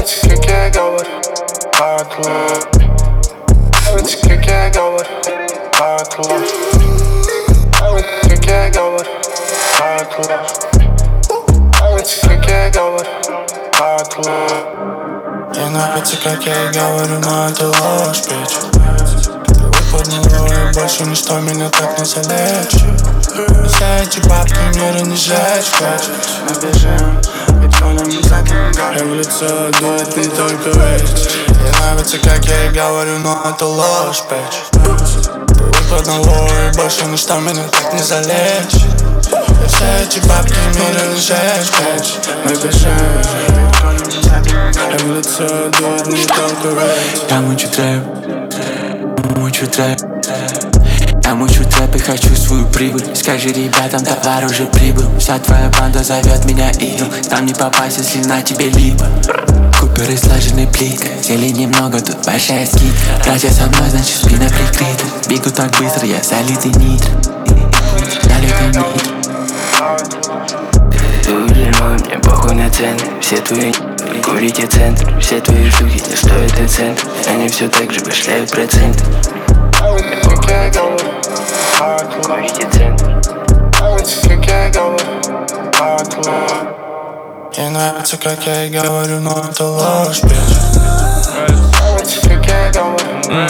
Нравится, как я говорю от лав. Нравится, как я говорю от лав. Нравится, как я говорю от лав. Нравится, как я говорю от лав. Мне нравится, как я говорю, но это ложь, бич. Подняло, и больше ничто меня так не залечит. Все эти бабки мира не жечь хочет. Мы бежим, ведь полем не закинем. И в лицо дует не только ветер. Мне нравится, как я и говорю, но это ложь, бич. Подняло, и больше ничто меня так не залечит. Все эти бабки мира не жечь хочет. Мы бежим, ведь полем не закинем. И в лицо дует не только ветер. Я мучу трэп, я мучу трэп и хочу свою прибыль. Скажи ребятам, товар уже прибыл. Вся твоя банда зовет меня идол. Там не попасть, если на тебе либо Купер и слаженный плит. Зелени много, тут большая скидка. Братья со мной, значит спина прикрыта. Бегу так быстро, я залитый нитро. Залитый нитро. Твою дерьмо, мне похуй на цены. Все твои курите центр. Все твои штуки не стоят и цент. Они все так же башляют проценты. Курите центр. Мне нравится, как я и говорю, но это ложь, бич. Нравится, как я и говорю,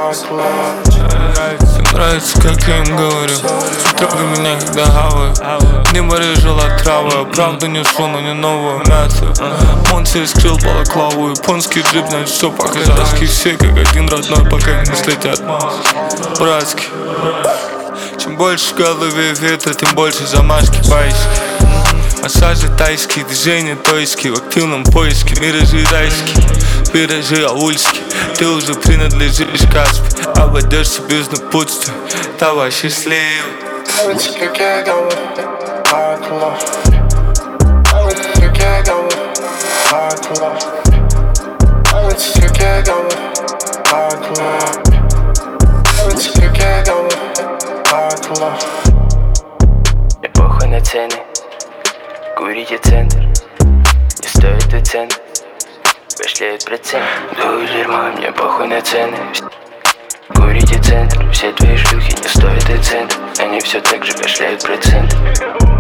Нравится, как я им говорю. Трогай меня, когда хаваю. Небо режила травы. Правду несу, но не новую мясо. Он себе скрыл балаклаву. Японский джип, значит все по-казахски. Все как один родной, пока не слетят. Братский. Чем больше в голове ветра, тем больше замашки байски. Массажи тайские, движения тойские. В активном поиске, миражи райские. Пиражи аульские. Ты уже принадлежишь Каспи. Обойдешься без напутствия. Давай счастливый. Нравится, как я говорю от лав. Нравится, как я говорю от лав. Нравится, как я говорю от лав. Нравится, как я говорю от лав. Мне похуй на цены. Курите центр. Не стоит и цент. Башляют процент. Твою дерьмо, мне похуй на цены. Курите центр. Все твои шлюхи не стоят и цент. Они все так же башляют процент.